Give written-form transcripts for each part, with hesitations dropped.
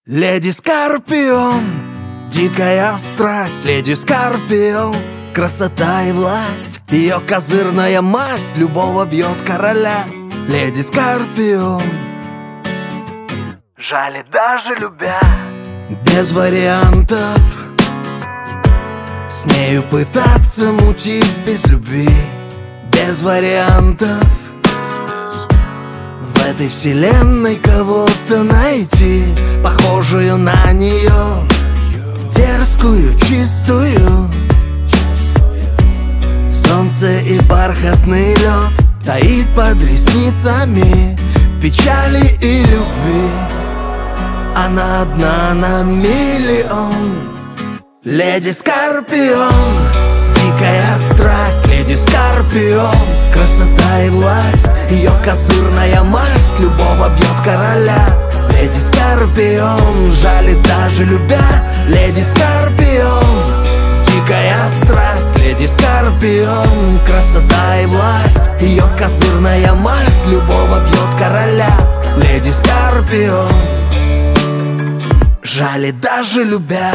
Леди Скорпион, дикая страсть, леди Скорпион, красота и власть, ее козырная масть любого бьет короля. Леди Скорпион, жаль, даже любя, без вариантов с нею пытаться мутить без любви, без вариантов в этой вселенной кого-то найти, похожую на нее, дерзкую, чистую. Солнце и бархатный лед таит под ресницами печали и любви. Она одна на миллион. Леди Скорпион, дикая страсть, леди Скорпион, красота и власть, ее козырная масть любого бьет короля. Леди Скорпион, жаль, даже любя, леди Скорпион, дикая страсть, леди Скорпион, красота и власть, ее козырная масть любого бьет короля. Леди Скорпион, жаль, даже любя.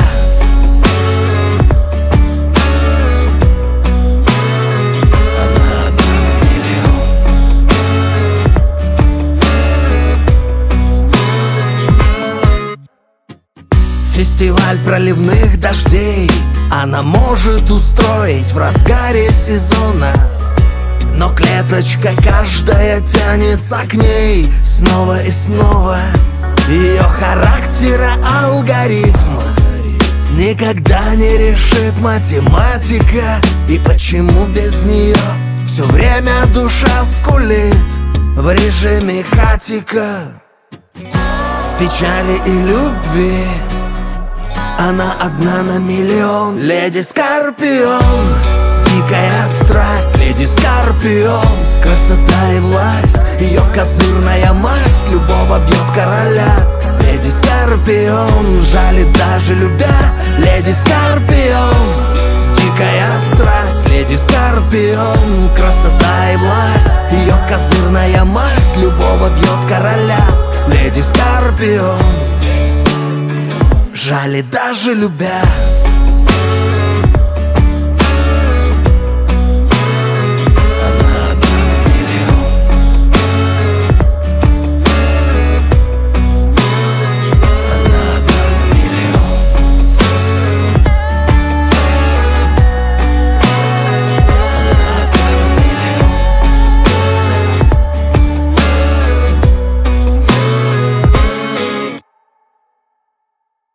Фестиваль проливных дождей она может устроить в разгаре сезона, но клеточка каждая тянется к ней снова и снова. Ее характера алгоритм никогда не решит математика. И почему без нее все время душа скулит в режиме хатика? Печали и любви она одна на миллион. Леди Скорпион, дикая страсть, леди Скорпион, красота и власть, ее козырная масть любого бьет короля. Леди Скорпион, жаль, даже любя, леди Скорпион, дикая страсть, леди Скорпион, красота и власть, ее козырная масть любого бьет короля. Леди Скорпион, жаль, даже любя.